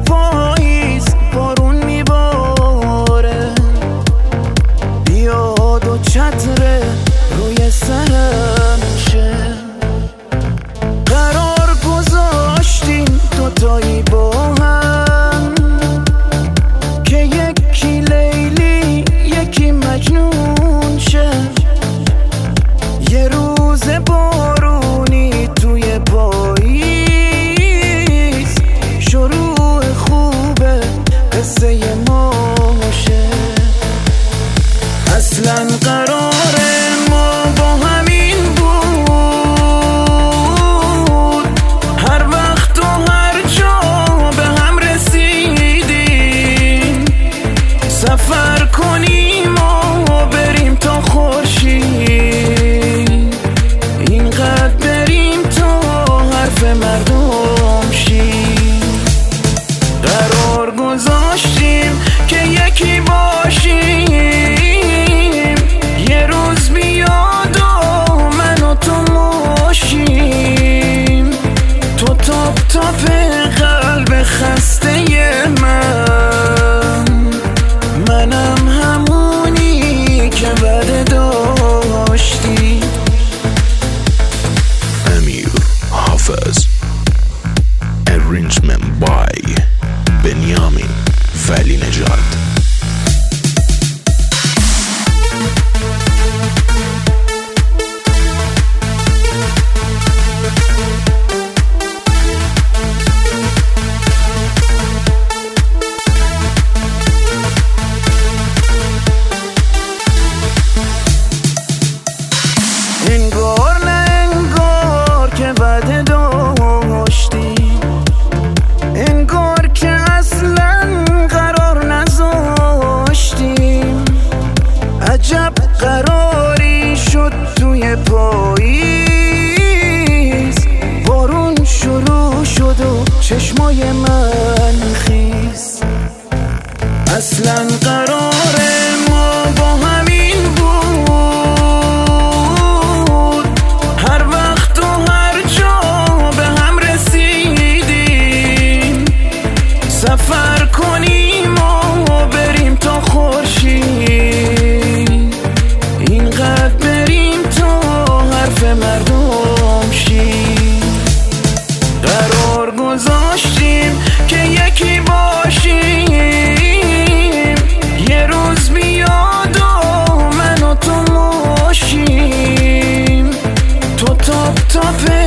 پاییز بارون میباره، بیاد و چتر روی سرم شه. قرار گذاشتیم دوتایی با هم که یکی لیلی یکی مجنون شه. یه روز بارونی توی پاییز شروع خوبه قصه ما شه. اصلا قرار ما با همین بود، هر وقت و هر جا به هم رسیدیم. سفر کنیم و بریم تا خورشید، اینقدر بریم تا حرف مردم شیم. قرار گذاشتیم که یکی باشیم، یه روز بیاد و من و تو ماشیم. تو تاپ تاپ قلب خسته منم همونی که بده داشتی. Amir Hafez. Arrangement by Benjamin Vali Nejad. انگار نه انگار که وعده داشتیم، انگار که اصلا قرار نذاشتیم. عجب قراری شد توی پاییز، بارون شروع شد و چشمای من خیس. اصلا قرار ما با همین بود، هر وقت و هر جا به هم رسیدیم. سفر کنیم و بریم تا خورشید، اینقدر بریم تا حرف مردم شیم. قرار گذاشتیم که یکی باشیم، یه روز بیاد و من و تو ماشیم. تو تاپ تاپ